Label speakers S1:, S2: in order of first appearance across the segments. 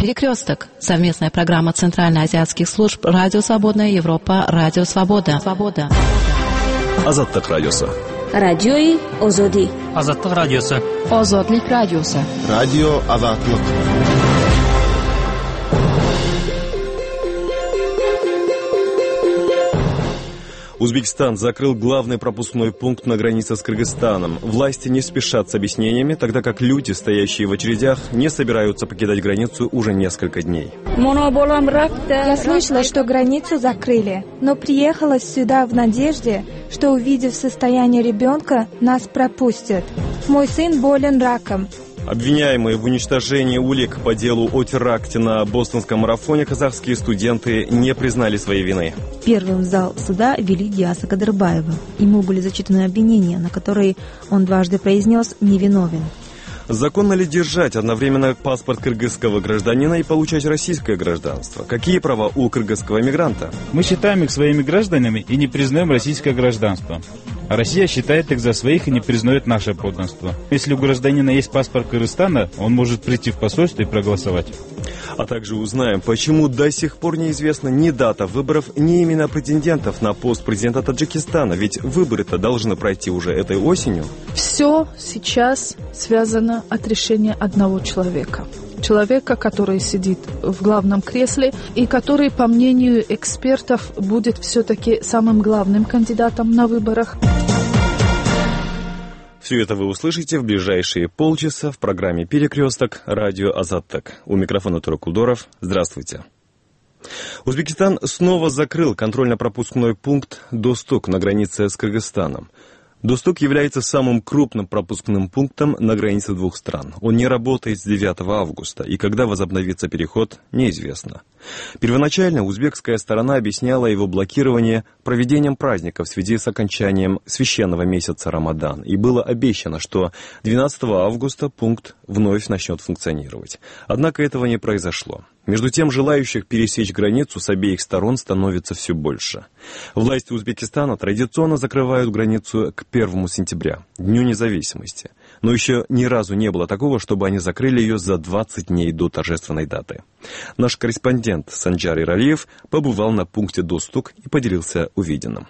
S1: Перекресток. Совместная программа Центральноазиатских служб Радио Свободная Европа, Радио Свобода.
S2: Азаттык радиосы.
S3: Радиои Озоди.
S4: Азаттык радиосы.
S1: Озодлик радиосы.
S5: Радио Азаттык.
S2: Узбекистан закрыл главный пропускной пункт на границе с Кыргызстаном. Власти не спешат с объяснениями, тогда как люди, стоящие в очередях, не собираются покидать границу уже несколько дней.
S6: Я слышала, что границу закрыли, но приехала сюда в надежде, что, увидев состояние ребенка, нас пропустят. Мой сын болен раком.
S2: Обвиняемые в уничтожении улик по делу о теракте на бостонском марафоне казахские студенты не признали своей вины.
S7: Первым в зал суда ввели Диаса Кадырбаева. Ему были зачитаны обвинения, на которые он дважды произнес «невиновен».
S2: Законно ли держать одновременно паспорт кыргызского гражданина и получать российское гражданство? Какие права у кыргызского мигранта?
S8: Мы считаем их своими гражданами и не признаем российское гражданство. А Россия считает их за своих и не признает наше подданство. Если у гражданина есть паспорт Кыргызстана, он может прийти в посольство и проголосовать.
S2: А также узнаем, почему до сих пор неизвестна ни дата выборов, ни имена претендентов на пост президента Таджикистана. Ведь выборы-то должны пройти уже этой осенью.
S9: Все сейчас связано от решения одного человека. Человека, который сидит в главном кресле и который, по мнению экспертов, будет все-таки самым главным кандидатом на выборах.
S2: Все это вы услышите в ближайшие полчаса в программе «Перекресток» радио Азаттык. У микрофона Турок Улдоров. Здравствуйте. Узбекистан снова закрыл контрольно-пропускной пункт Достук на границе с Кыргызстаном. Достук является самым крупным пропускным пунктом на границе двух стран. Он не работает с 9 августа, и когда возобновится переход, неизвестно. Первоначально узбекская сторона объясняла его блокирование проведением праздника в связи с окончанием священного месяца Рамадан, и было обещано, что 12 августа пункт вновь начнет функционировать. Однако этого не произошло. Между тем, желающих пересечь границу с обеих сторон становится все больше. Власти Узбекистана традиционно закрывают границу к 1 сентября, Дню независимости. Но еще ни разу не было такого, чтобы они закрыли ее за 20 дней до торжественной даты. Наш корреспондент Санджар Иралиев побывал на пункте Достук и поделился увиденным.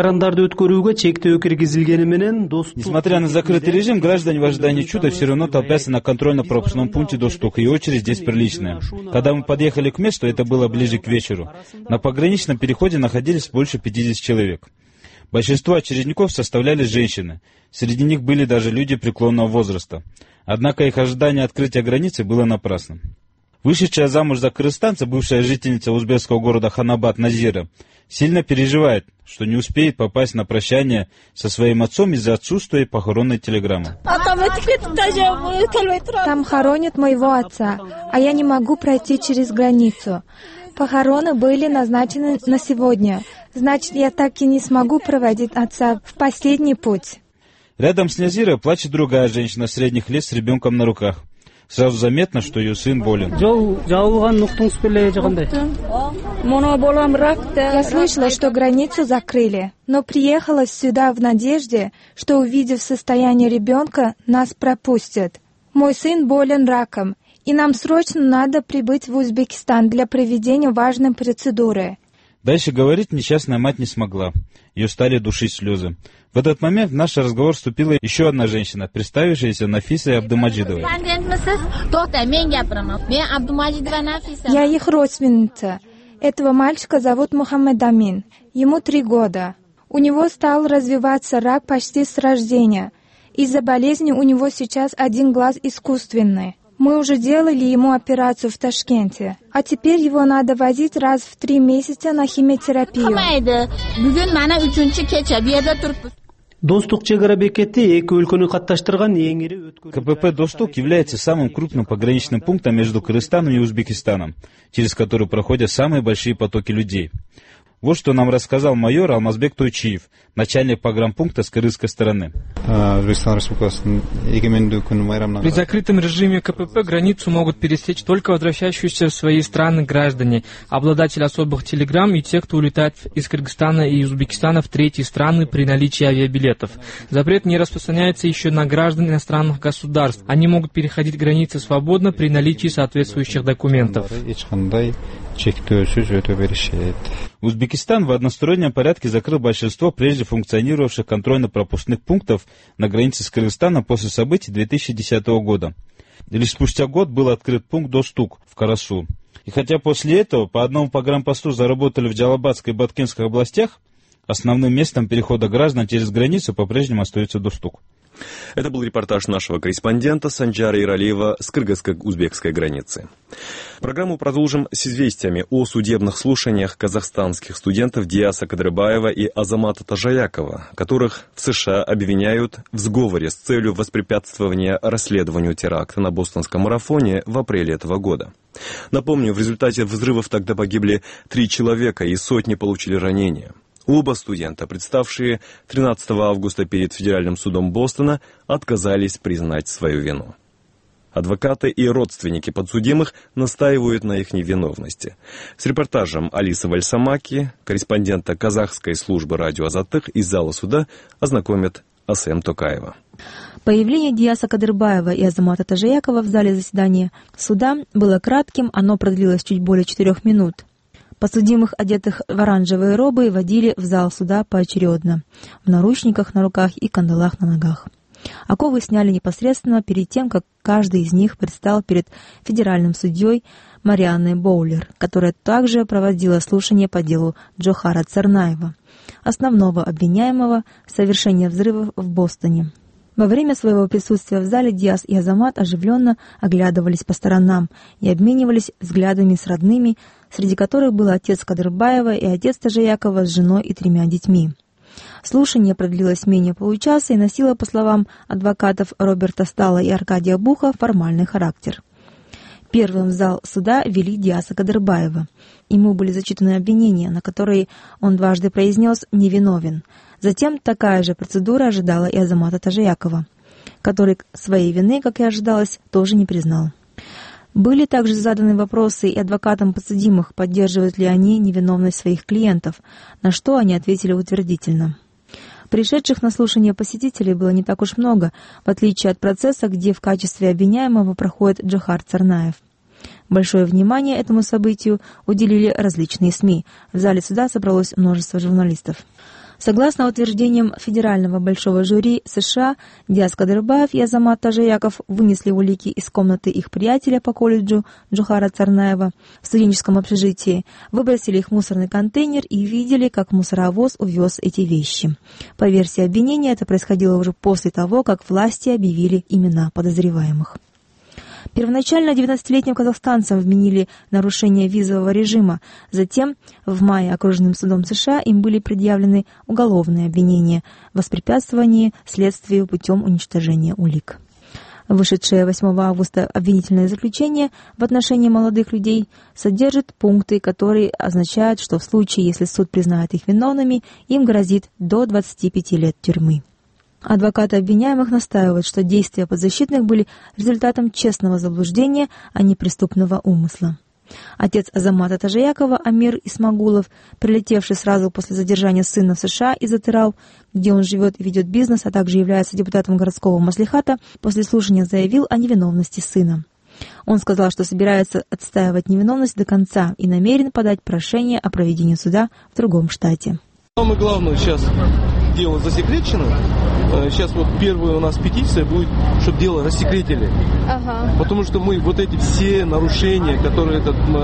S8: Несмотря на закрытый режим, граждане в ожидании чуда все равно толпятся на контрольно-пропускном пункте Достук, и очередь здесь приличная. Когда мы подъехали к месту, это было ближе к вечеру. На пограничном переходе находились больше 50 человек. Большинство очередников составляли женщины. Среди них были даже люди преклонного возраста. Однако их ожидание открытия границы было напрасным. Вышедшая замуж за кыргызстанца, бывшая жительница узбекского города Ханабад Назира, сильно переживает, что не успеет попасть на прощание со своим отцом из-за отсутствия похоронной телеграммы.
S6: Там хоронят моего отца, а я не могу пройти через границу. Похороны были назначены на сегодня. Значит, я так и не смогу проводить отца в последний путь.
S8: Рядом с Назирой плачет другая женщина средних лет с ребенком на руках. Сразу заметно, что ее сын болен.
S6: Я слышала, что границу закрыли, но приехала сюда в надежде, что, увидев состояние ребенка, нас пропустят. Мой сын болен раком, и нам срочно надо прибыть в Узбекистан для проведения важной процедуры.
S8: Дальше говорить несчастная мать не смогла. Ее стали душить слезы. В этот момент в наш разговор вступила еще одна женщина, представившаяся Нафисой Абдумаджидовой.
S6: Я их родственница. Этого мальчика зовут Мухаммед Амин. Ему 3 года. У него стал развиваться рак почти с рождения. Из-за болезни у него сейчас 1 глаз искусственный. Мы уже делали ему операцию в Ташкенте, а теперь его надо возить раз в 3 месяца на химиотерапию.
S8: КПП Достук является самым крупным пограничным пунктом между Кыргызстаном и Узбекистаном, через который проходят самые большие потоки людей. Вот что нам рассказал майор Алмазбек Тойчиев, начальник погранпункта с кыргызской стороны.
S4: При закрытом режиме КПП границу могут пересечь только возвращающиеся в свои страны граждане, обладатели особых телеграмм и те, кто улетает из Кыргызстана и Узбекистана в третьи страны при наличии авиабилетов. Запрет не распространяется еще на граждан иностранных государств. Они могут переходить границы свободно при наличии соответствующих документов.
S8: Узбекистан в одностороннем порядке закрыл большинство прежде функционировавших контрольно-пропускных пунктов на границе с Кыргызстаном после событий 2010 года. Лишь спустя год был открыт пункт Достук в Карасу. И хотя после этого по одному погранпосту заработали в Джалабадской и Баткенской областях, основным местом перехода граждан через границу по-прежнему остается Достук.
S2: Это был репортаж нашего корреспондента Санджара Иралиева с кыргызско-узбекской границы. Программу продолжим с известиями о судебных слушаниях казахстанских студентов Диаса Кадырбаева и Азамата Тажаякова, которых в США обвиняют в сговоре с целью воспрепятствования расследованию теракта на бостонском марафоне в апреле этого года. Напомню, в результате взрывов тогда погибли 3 человека и сотни получили ранения. Оба студента, представшие 13 августа перед Федеральным судом Бостона, отказались признать свою вину. Адвокаты и родственники подсудимых настаивают на их невиновности. С репортажем Алисы Вальсамаки, корреспондента казахской службы радио Азаттык из зала суда, ознакомит Асем Токаева.
S7: Появление Диаса Кадырбаева и Азамата Тажаякова в зале заседания суда было кратким, оно продлилось чуть более 4 минут. Подсудимых, одетых в оранжевые робы, водили в зал суда поочередно, в наручниках на руках и кандалах на ногах. Оковы сняли непосредственно перед тем, как каждый из них предстал перед федеральным судьей Марианной Боулер, которая также проводила слушание по делу Джохара Царнаева, основного обвиняемого в совершении взрывов в Бостоне. Во время своего присутствия в зале Диас и Азамат оживленно оглядывались по сторонам и обменивались взглядами с родными, среди которых был отец Кадырбаева и отец Тажаякова с женой и 3 детьми. Слушание продлилось менее получаса и носило, по словам адвокатов Роберта Стала и Аркадия Буха, формальный характер. Первым в зал суда ввели Диаса Кадырбаева. Ему были зачитаны обвинения, на которые он дважды произнес «невиновен». Затем такая же процедура ожидала и Азамата Тажаякова, который своей вины, как и ожидалось, тоже не признал. Были также заданы вопросы и адвокатам подсудимых, поддерживают ли они невиновность своих клиентов, на что они ответили утвердительно. Пришедших на слушание посетителей было не так уж много, в отличие от процесса, где в качестве обвиняемого проходит Джохар Царнаев. Большое внимание этому событию уделили различные СМИ. В зале суда собралось множество журналистов. Согласно утверждениям Федерального большого жюри США, Диас Кадырбаев и Азамат Тажаяков вынесли улики из комнаты их приятеля по колледжу Джохара Царнаева в студенческом общежитии, выбросили их в мусорный контейнер и видели, как мусоровоз увез эти вещи. По версии обвинения, это происходило уже после того, как власти объявили имена подозреваемых. Первоначально 19-летним казахстанцам вменили нарушение визового режима. Затем, в мае окружным судом США им были предъявлены уголовные обвинения в воспрепятствовании следствию путем уничтожения улик. Вышедшее 8 августа обвинительное заключение в отношении молодых людей содержит пункты, которые означают, что в случае, если суд признает их виновными, им грозит до 25 лет тюрьмы. Адвокаты обвиняемых настаивают, что действия подзащитных были результатом честного заблуждения, а не преступного умысла. Отец Азамата Тажаякова Амир Исмагулов, прилетевший сразу после задержания сына в США из Атырау, где он живет и ведет бизнес, а также является депутатом городского маслихата, после слушания заявил о невиновности сына. Он сказал, что собирается отстаивать невиновность до конца и намерен подать прошение о проведении суда в другом штате.
S5: Самое главное, сейчас дело засекречено. Сейчас вот первая у нас петиция будет, чтобы дело рассекретили. Потому что мы вот эти все нарушения, которые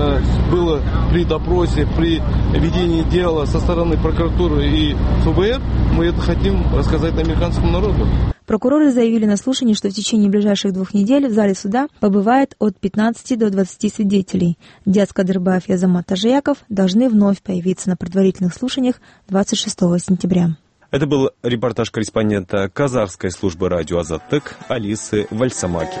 S5: было при допросе, при ведении дела со стороны прокуратуры и ФБР, мы это хотим рассказать американскому народу.
S7: Прокуроры заявили на слушании, что в течение ближайших 2 недель в зале суда побывает от 15 до 20 свидетелей. Диас Кадырбаев и Азамат Тажаяков должны вновь появиться на предварительных слушаниях 26 сентября.
S2: Это был репортаж корреспондента казахской службы радио Азаттык Алисы Вальсамаки.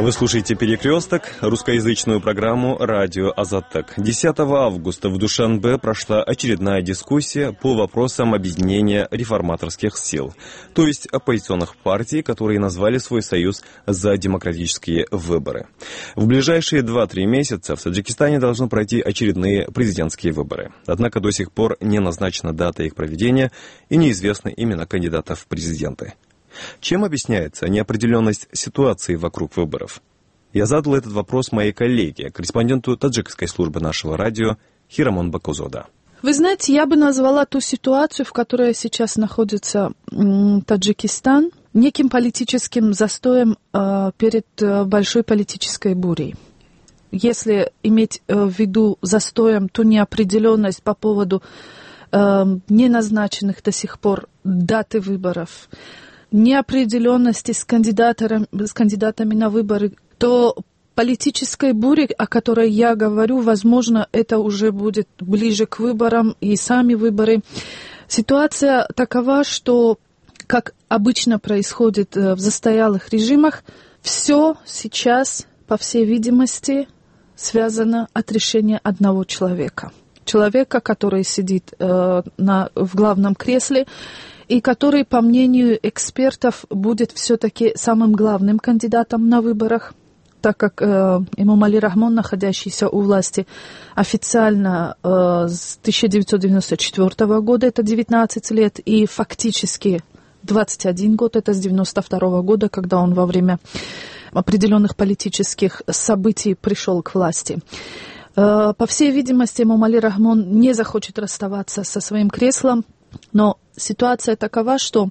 S2: Вы слушаете «Перекресток», русскоязычную программу «Радио Азаттек». 10 августа в Душанбе прошла очередная дискуссия по вопросам объединения реформаторских сил, то есть оппозиционных партий, которые назвали свой союз за демократические выборы. В ближайшие 2-3 месяца в Таджикистане должны пройти очередные президентские выборы. Однако до сих пор не назначена дата их проведения и неизвестны имена кандидатов в президенты. Чем объясняется неопределенность ситуации вокруг выборов? Я задал этот вопрос моей коллеге, корреспонденту таджикской службы нашего радио Хирамон Бакузода.
S9: Вы знаете, я бы назвала ту ситуацию, в которой сейчас находится Таджикистан, неким политическим застоем перед большой политической бурей. Если иметь в виду застоем ту неопределенность по поводу неназначенных до сих пор даты выборов, неопределенности с кандидатами на выборы, то политической буре, о которой я говорю, возможно, это уже будет ближе к выборам и сами выборы. Ситуация такова, что, как обычно происходит в застоялых режимах, все сейчас, по всей видимости, связано от решения одного человека. Человека, который сидит в главном кресле, и который, по мнению экспертов, будет все-таки самым главным кандидатом на выборах, так как Эмомали Рахмон, находящийся у власти официально с 1994 года, это 19 лет, и фактически 21 год, это с 1992 года, когда он во время определенных политических событий пришел к власти. По всей видимости, Эмомали Рахмон не захочет расставаться со своим креслом, но ситуация такова, что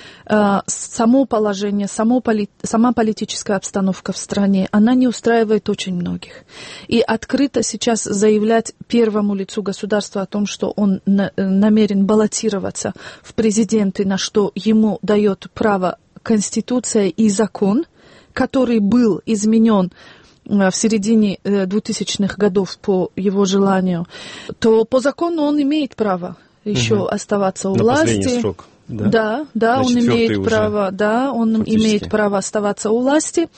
S9: само положение, сама политическая обстановка в стране, она не устраивает очень многих. И открыто сейчас заявлять первому лицу государства о том, что он намерен баллотироваться в президенты, на что ему дает право Конституция и закон, который был изменен в середине 2000-х годов по его желанию, то по закону он имеет право еще оставаться у власти.
S2: Последний срок.
S9: Да, он имеет право, он имеет право оставаться у власти.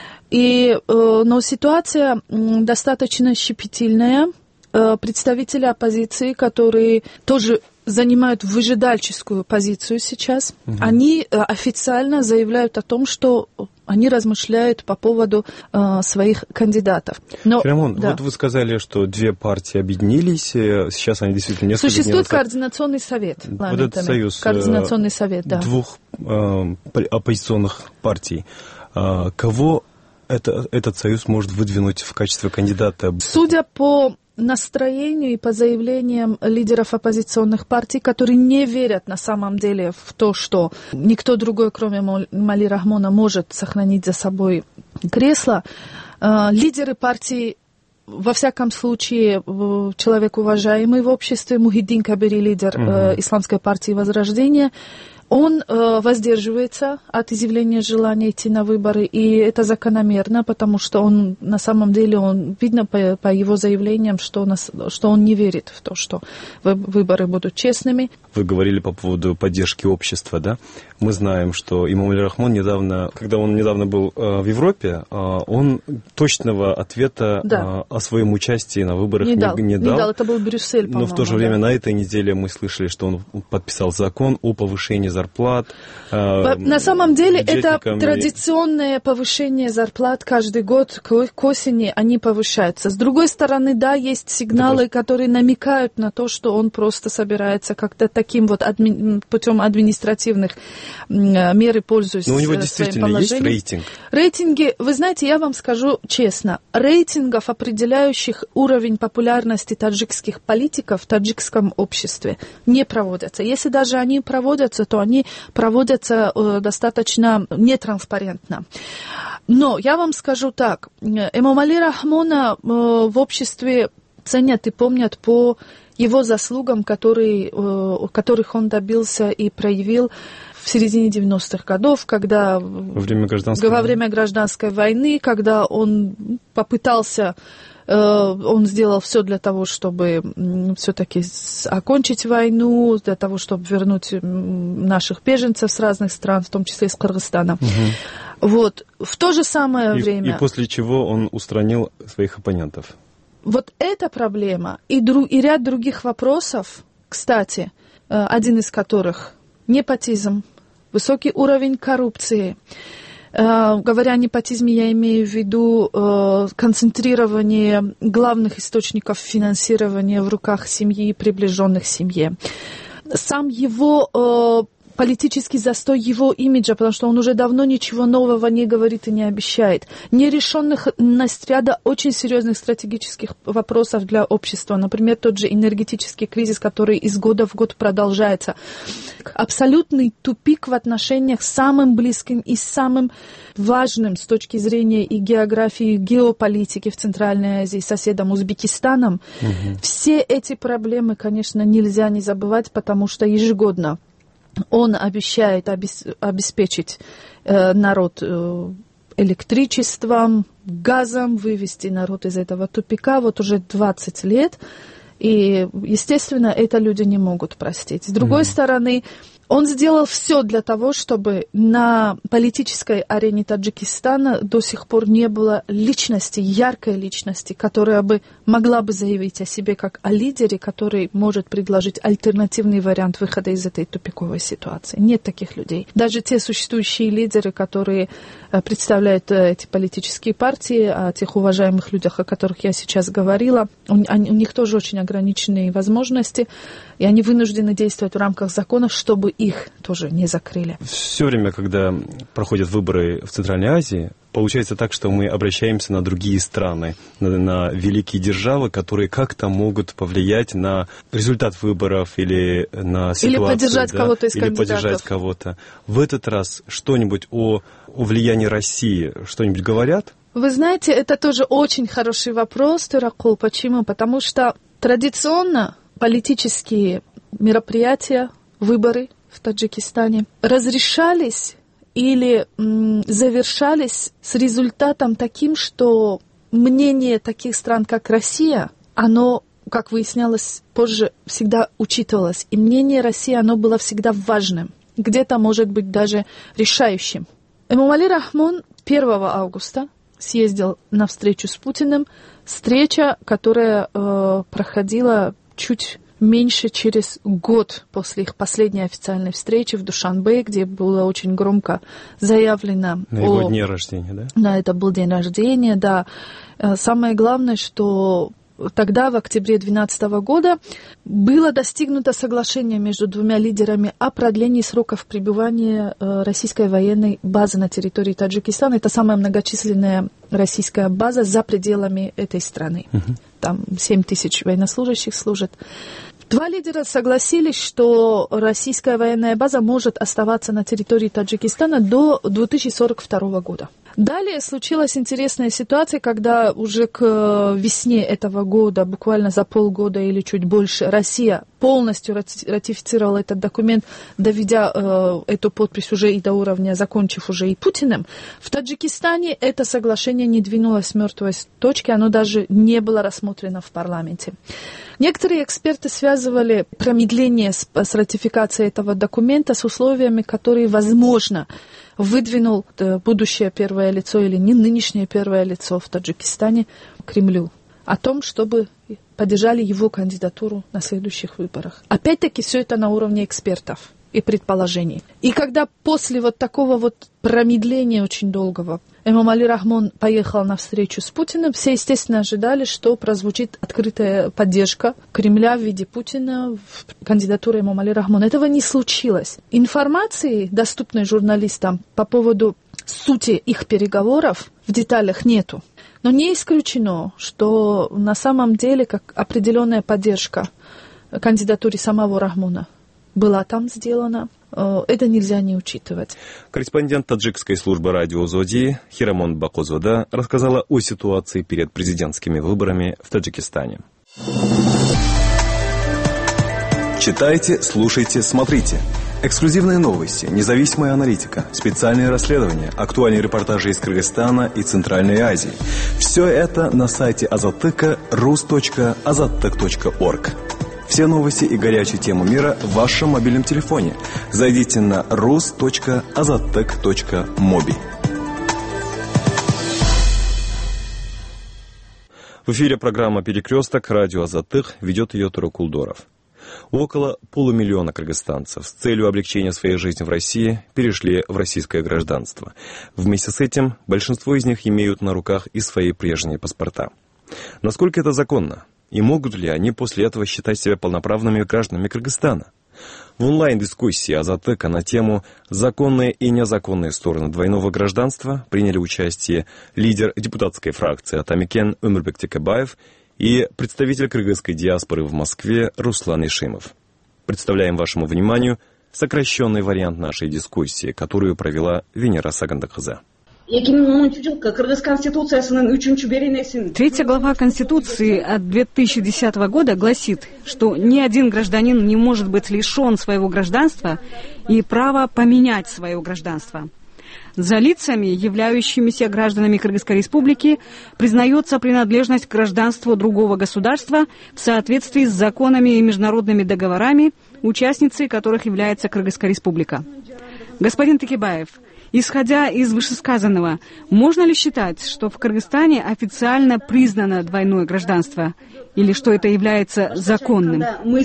S9: Но ситуация достаточно щепетильная. Представители оппозиции, которые тоже занимают выжидальческую позицию сейчас, они официально заявляют о том, что они размышляют по поводу своих кандидатов.
S2: Хирамон, вот вы сказали, что две партии объединились, сейчас они действительно несколько дней
S9: Существует координационный совет.
S2: Вот этот союз
S9: координационный совет,
S2: двух оппозиционных партий. Кого этот союз может выдвинуть в качестве кандидата?
S9: Судя по настроению и по заявлениям лидеров оппозиционных партий, которые не верят на самом деле в то, что никто другой, кроме Эмомали Рахмона, может сохранить за собой кресло, лидеры партий, во всяком случае, человек уважаемый в обществе, Мухиддин Кабири, лидер Исламской партии Возрождения, он воздерживается от изъявления желания идти на выборы, и это закономерно, потому что он, на самом деле, видно по его заявлениям, что он не верит в то, что выборы будут честными.
S2: Вы говорили по поводу поддержки общества, да? Мы знаем, что Эмомали Рахмон когда он недавно был в Европе, он точного ответа о своем участии на выборах не дал.
S9: Это был Брюссель, по-моему.
S2: Но в то же время на этой неделе мы слышали, что он подписал закон о повышении зарплат.
S9: На самом деле это традиционное повышение зарплат каждый год к осени, они повышаются. С другой стороны, есть сигналы, которые намекают на то, что он просто собирается как-то таким вот путем административных мер, пользуясь своим положением.
S2: Но у него действительно есть рейтинг?
S9: Рейтинги, вы знаете, я вам скажу честно, рейтингов, определяющих уровень популярности таджикских политиков в таджикском обществе, не проводятся. Если даже они проводятся, то они проводятся достаточно нетранспарентно. Но я вам скажу так, Эмомали Рахмона в обществе ценят и помнят по его заслугам, которых он добился и проявил в середине 90-х годов, когда во время гражданской войны, когда он попытался, он сделал все для того, чтобы все-таки окончить войну, для того, чтобы вернуть наших беженцев с разных стран, в том числе из Кыргызстана. Вот. В то же самое время...
S2: И после чего он устранил своих оппонентов.
S9: Вот эта проблема и ряд других вопросов, кстати, один из которых непотизм, высокий уровень коррупции. Говоря о непотизме, я имею в виду концентрирование главных источников финансирования в руках семьи и приближенных семье. Сам его политический застой его имиджа, потому что он уже давно ничего нового не говорит и не обещает. Нерешенность ряда очень серьезных стратегических вопросов для общества. Например, тот же энергетический кризис, который из года в год продолжается. Абсолютный тупик в отношениях с самым близким и самым важным с точки зрения и географии, и геополитики в Центральной Азии соседом Узбекистаном. Все эти проблемы, конечно, нельзя не забывать, потому что ежегодно он обещает обеспечить народ электричеством, газом, вывести народ из этого тупика вот уже 20 лет. И, естественно, это люди не могут простить. С другой стороны, он сделал все для того, чтобы на политической арене Таджикистана до сих пор не было личности, яркой личности, которая бы могла бы заявить о себе как о лидере, который может предложить альтернативный вариант выхода из этой тупиковой ситуации. Нет таких людей. Даже те существующие лидеры, которые представляют эти политические партии, о тех уважаемых людях, о которых я сейчас говорила, у них тоже очень ограниченные возможности, и они вынуждены действовать в рамках законов, чтобы их тоже не закрыли.
S2: Все время, когда проходят выборы в Центральной Азии, получается так, что мы обращаемся на другие страны, на великие державы, которые как-то могут повлиять на результат выборов или на ситуацию.
S9: Или поддержать кого-то из кандидатов.
S2: Или поддержать кого-то. В этот раз что-нибудь о влиянии России, что-нибудь говорят?
S9: Вы знаете, это тоже очень хороший вопрос, Тыракул. Почему? Потому что традиционно политические мероприятия, выборы в Таджикистане разрешались или завершались с результатом таким, что мнение таких стран, как Россия, оно, как выяснялось позже, всегда учитывалось. И мнение России, оно было всегда важным, где-то, может быть, даже решающим. Эмомали Рахмон 1 августа съездил на встречу с Путиным. Встреча, которая проходила чуть меньше через год после их последней официальной встречи в Душанбе, где было очень громко заявлено...
S2: На его дне рождения, да?
S9: Да, это был день рождения, да. Самое главное, что тогда, в октябре 2012 года, было достигнуто соглашение между двумя лидерами о продлении сроков пребывания российской военной базы на территории Таджикистана. Это самая многочисленная российская база за пределами этой страны. Там 7 тысяч военнослужащих служат. Два лидера согласились, что российская военная база может оставаться на территории Таджикистана до 2042 года. Далее случилась интересная ситуация, когда уже к весне этого года, буквально за полгода или чуть больше, Россия полностью ратифицировала этот документ, доведя эту подпись уже и до уровня, закончив уже и Путиным. В Таджикистане это соглашение не двинулось с мертвой точки, оно даже не было рассмотрено в парламенте. Некоторые эксперты связывали промедление с ратификацией этого документа с условиями, которые, возможно, выдвинул будущее первое лицо или не нынешнее первое лицо в Таджикистане Кремлю о том, чтобы поддержали его кандидатуру на следующих выборах. Опять-таки, все это на уровне экспертов и предположений. И когда после вот такого вот промедления очень долгого Эмомали Рахмон поехал на встречу с Путиным, все, естественно, ожидали, что прозвучит открытая поддержка Кремля в виде Путина в кандидатуре Эмомали Рахмона. Этого не случилось. Информации, доступной журналистам по поводу сути их переговоров, в деталях нету. Но не исключено, что на самом деле как определенная поддержка кандидатуре самого Рахмона была там сделана. Это нельзя не учитывать.
S2: Корреспондент таджикской службы радио «Озоди» Хирамон Бакозода рассказала о ситуации перед президентскими выборами в Таджикистане.
S10: Читайте, слушайте, смотрите. Эксклюзивные новости, независимая аналитика, специальные расследования, актуальные репортажи из Кыргызстана и Центральной Азии. Все это на сайте Азаттыка rus.azattek.org. Все новости и горячие темы мира в вашем мобильном телефоне. Зайдите на rus.azattek.mobi.
S2: В эфире программа «Перекресток», радио «Азаттык», ведет ее Тура Кулдоров. Около полумиллиона кыргызстанцев с целью облегчения своей жизни в России перешли в российское гражданство. Вместе с этим большинство из них имеют на руках и свои прежние паспорта. Насколько это законно? И могут ли они после этого считать себя полноправными гражданами Кыргызстана? В онлайн-дискуссии «Азаттыка» на тему «Законные и незаконные стороны двойного гражданства» приняли участие лидер депутатской фракции Атамекен Өмурбек Текебаев и представитель кыргызской диаспоры в Москве Руслан Ишимов. Представляем вашему вниманию сокращенный вариант нашей дискуссии, которую провела Венера Сагандакызы.
S11: Третья глава Конституции от 2010 года гласит, что ни один гражданин не может быть лишен своего гражданства и права поменять свое гражданство. За лицами, являющимися гражданами Кыргызской Республики, признается принадлежность к гражданству другого государства в соответствии с законами и международными договорами, участницей которых является Кыргызская Республика. Господин Текебаев, исходя из вышесказанного, можно ли считать, что в Кыргызстане официально признано двойное гражданство, или что это является законным?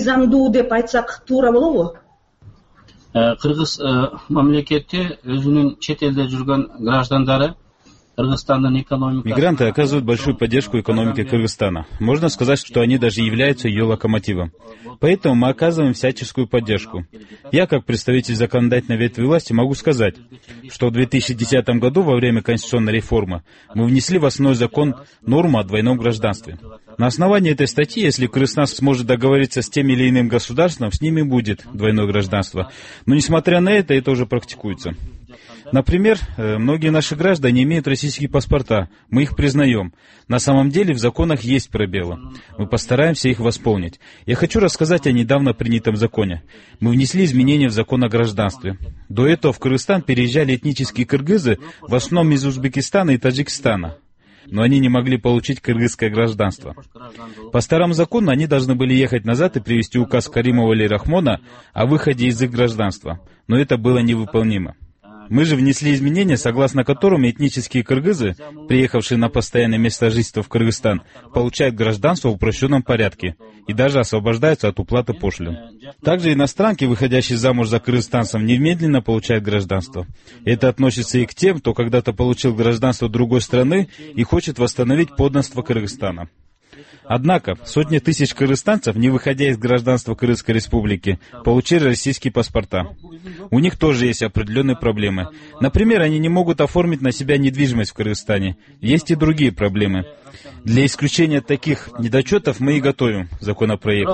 S12: Кыргыз мамлекети өзүнүн чет элде жүргөн граждандары Кыргызстандын экономикасы.
S8: Мигранты оказывают большую поддержку экономике Кыргызстана. Можно сказать, что они даже являются ее локомотивом. Поэтому мы оказываем всяческую поддержку. Я, как представитель законодательной ветви власти, могу сказать, что в 2010 году во время конституционной реформы мы внесли в основной закон норму о двойном гражданстве. На основании этой статьи, если Кыргызстан сможет договориться с тем или иным государством, с ними будет двойное гражданство. Но несмотря на это уже практикуется. Например, многие наши граждане имеют российские паспорта, мы их признаем. На самом деле в законах есть пробелы. Мы постараемся их восполнить. Я хочу рассказать о недавно принятом законе. Мы внесли изменения в закон о гражданстве. До этого в Кыргызстан переезжали этнические кыргызы, в основном из Узбекистана и Таджикистана. Но они не могли получить кыргызское гражданство. По старому закону они должны были ехать назад и привести указ Каримова или Рахмона о выходе из их гражданства. Но это было невыполнимо. Мы же внесли изменения, согласно которым этнические кыргызы, приехавшие на постоянное место жительства в Кыргызстан, получают гражданство в упрощенном порядке и даже освобождаются от уплаты пошлин. Также иностранки, выходящие замуж за кыргызстанцев, немедленно получают гражданство. Это относится и к тем, кто когда-то получил гражданство другой страны и хочет восстановить подданство Кыргызстана. Однако сотни тысяч кыргызстанцев, не выходя из гражданства Кыргызской Республики, получили российские паспорта. У них тоже есть определенные проблемы. Например, они не могут оформить на себя недвижимость в Кыргызстане. Есть и другие проблемы. Для исключения таких недочетов мы и готовим законопроект.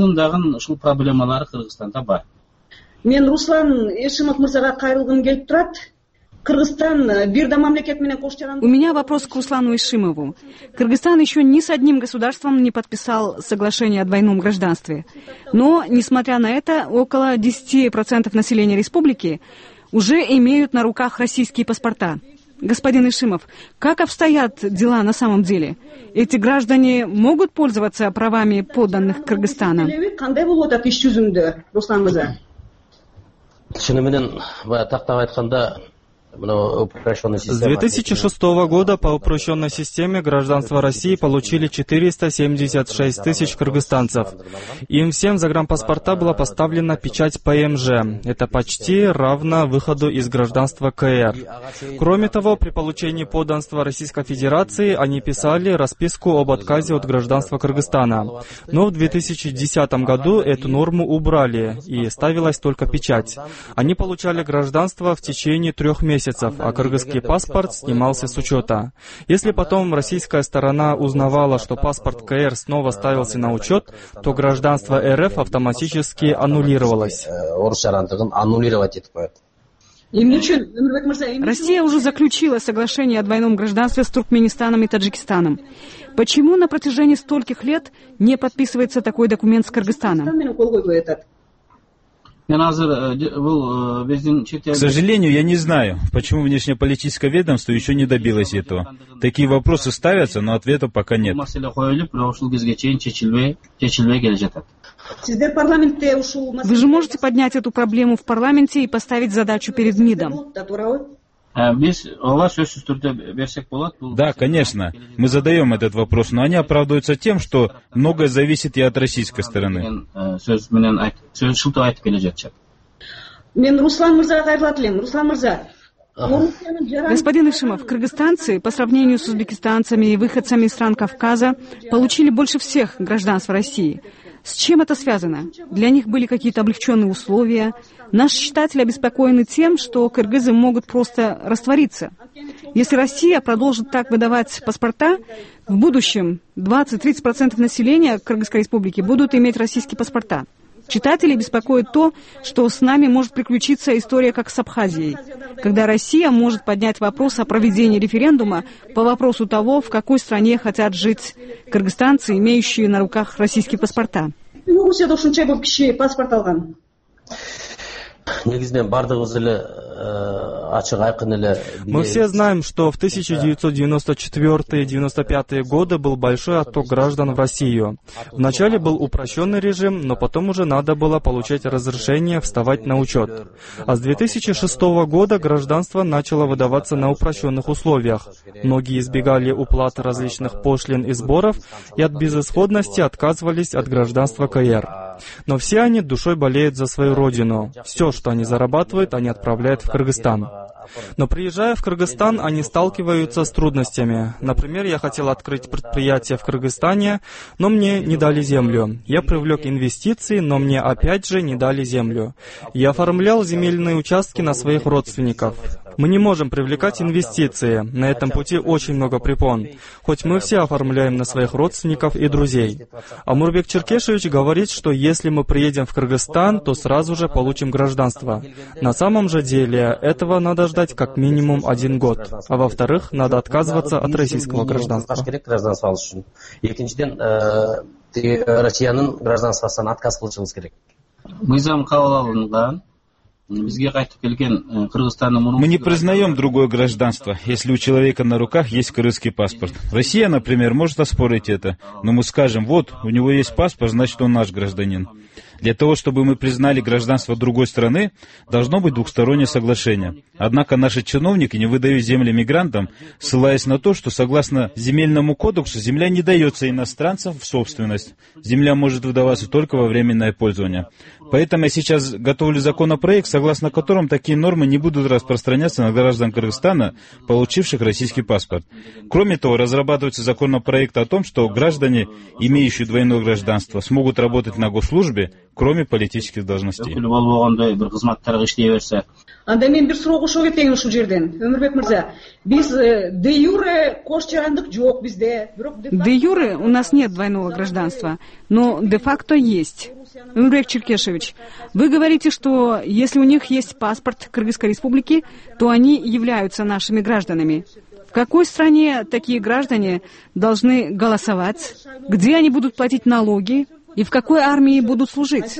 S13: Мен Руслан Ишимов мырзага кайрылгым келип турат. У
S11: меня вопрос к Руслану Ишимову. Кыргызстан еще ни с одним государством не подписал соглашение о двойном гражданстве. Но, несмотря на это, около 10% населения республики уже имеют на руках российские паспорта. Господин Ишимов, как обстоят дела на самом деле? Эти граждане могут пользоваться правами подданных Кыргызстана?
S14: С 2006 года по упрощенной системе гражданство России получили 476 тысяч кыргызстанцев. Им всем в загранпаспорта была поставлена печать ПМЖ. Это почти равно выходу из гражданства КР. Кроме того, при получении подданства Российской Федерации они писали расписку об отказе от гражданства Кыргызстана. Но в 2010 году эту норму убрали и ставилась только печать. Они получали гражданство в течение 3 месяцев, а кыргызский паспорт снимался с учета. Если потом российская сторона узнавала, что паспорт КР снова ставился на учет, то гражданство РФ автоматически аннулировалось.
S11: Россия уже заключила соглашение о двойном гражданстве с Туркменистаном и Таджикистаном. Почему на протяжении стольких лет не подписывается такой документ с Кыргызстаном?
S8: К сожалению, я не знаю, почему внешнеполитическое ведомство еще не добилось этого. Такие вопросы ставятся, но ответа пока нет.
S11: Вы же можете поднять эту проблему в парламенте и поставить задачу перед МИДом.
S8: Да, конечно, мы задаем этот вопрос, но они оправдываются тем, что многое зависит и от российской стороны.
S11: Господин Ишимов, кыргызстанцы, по сравнению с узбекистанцами и выходцами из стран Кавказа, получили больше всех гражданств России. С чем это связано? Для них были какие-то облегченные условия. Наши читатели обеспокоены тем, что кыргызы могут просто раствориться. Если Россия продолжит так выдавать паспорта, в будущем 20-30% населения Кыргызской республики будут иметь российские паспорта. Читателей беспокоит то, что с нами может приключиться история, как с Абхазией, когда Россия может поднять вопрос о проведении референдума по вопросу того, в какой стране хотят жить кыргызстанцы, имеющие на руках российские паспорта.
S14: Мы все знаем, что в 1994-1995 годы был большой отток граждан в Россию. Вначале был упрощенный режим, но потом уже надо было получать разрешение вставать на учет. А с 2006 года гражданство начало выдаваться на упрощенных условиях. Многие избегали уплат различных пошлин и сборов и от безысходности отказывались от гражданства КР. Но все они душой болеют за свою родину. Все, что они зарабатывают, они отправляют в Кыргызстан. Но приезжая в Кыргызстан, они сталкиваются с трудностями. Например, я хотел открыть предприятие в Кыргызстане, но мне не дали землю. Я привлек инвестиции, но мне опять же не дали землю. Я оформлял земельные участки на своих родственников. Мы не можем привлекать инвестиции. На этом пути очень много препон. Хоть мы все оформляем на своих родственников и друзей. А Мурбек Черкешевич говорит, что если мы приедем в Кыргызстан, то сразу же получим гражданство. На самом же деле, этого надо ждать как минимум 1 год. А во-вторых, надо отказываться от российского гражданства.
S8: Мы не признаем другое гражданство, если у человека на руках есть кыргызский паспорт. Россия, например, может оспорить это, но мы скажем, вот, у него есть паспорт, значит, он наш гражданин. Для того, чтобы мы признали гражданство другой страны, должно быть двухстороннее соглашение. Однако наши чиновники не выдают земли мигрантам, ссылаясь на то, что согласно земельному кодексу земля не дается иностранцам в собственность. Земля может выдаваться только во временное пользование. Поэтому я сейчас готовлю законопроект, согласно которому такие нормы не будут распространяться на граждан Кыргызстана, получивших российский паспорт. Кроме того, разрабатывается законопроект о том, что граждане, имеющие двойное гражданство, смогут работать на госслужбе, кроме политических должностей.
S13: Анда мен бир суроо кошо кетейин ушул жерден. Өмүрбек мырза, биз де юре кош жарандык жок бизде.
S11: Де юре у нас нет двойного гражданства, но де-факто есть. Өмүрбек Черкешевич, вы говорите, что если у них есть паспорт Кыргызской республики, то они являются нашими гражданами. В какой стране такие граждане должны голосовать? Где они будут платить налоги? И в какой армии будут служить?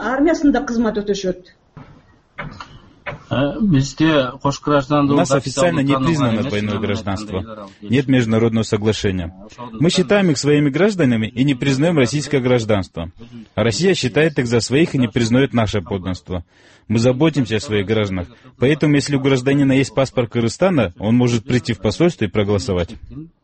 S8: У нас официально не признано двойное гражданство. Нет международного соглашения. Мы считаем их своими гражданами и не признаем российское гражданство. А Россия считает их за своих и не признает наше подданство. Мы заботимся о своих гражданах. Поэтому, если у гражданина есть паспорт Кыргызстана, он может прийти в посольство и проголосовать.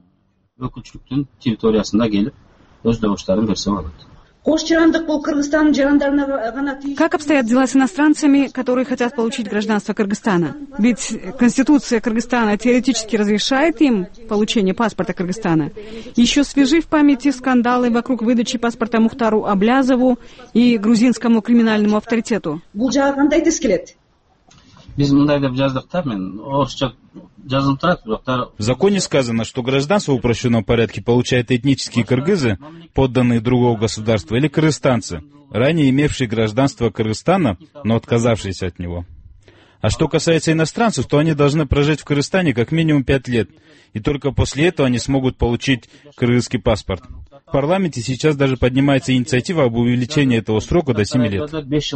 S11: Как обстоят дела с иностранцами, которые хотят получить гражданство Кыргызстана? Ведь Конституция Кыргызстана теоретически разрешает им получение паспорта Кыргызстана. Еще свежи в памяти скандалы вокруг выдачи паспорта Мухтару Аблязову и грузинскому криминальному авторитету.
S8: В законе сказано, что гражданство в упрощенном порядке получают этнические кыргызы, подданные другого государства, или кыргызстанцы, ранее имевшие гражданство Кыргызстана, но отказавшиеся от него. А что касается иностранцев, то они должны прожить в Кыргызстане как минимум 5 лет, и только после этого они смогут получить кыргызский паспорт. В парламенте сейчас даже поднимается инициатива об увеличении этого срока до 7 лет.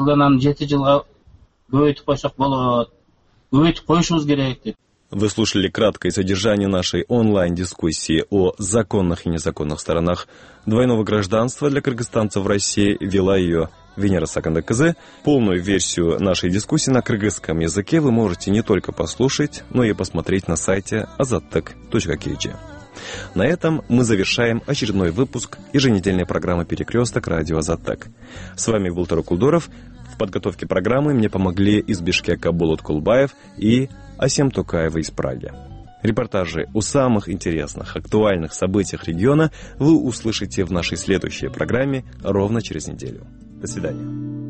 S2: Вы слушали краткое содержание нашей онлайн-дискуссии о законных и незаконных сторонах двойного гражданства для кыргызстанцев в России. Вела ее Венера Саканда КЗ. Полную версию нашей дискуссии на кыргызском языке вы можете не только послушать, но и посмотреть на сайте azattek.kg. На этом мы завершаем очередной выпуск еженедельной программы «Перекресток» радио «Азаттек». С вами был Турок Кулдоров. В подготовке программы мне помогли из Бишкека Болот Кулбаев и Асем Тукаева из Праги. Репортажи о самых интересных, актуальных событиях региона вы услышите в нашей следующей программе ровно через неделю. До свидания.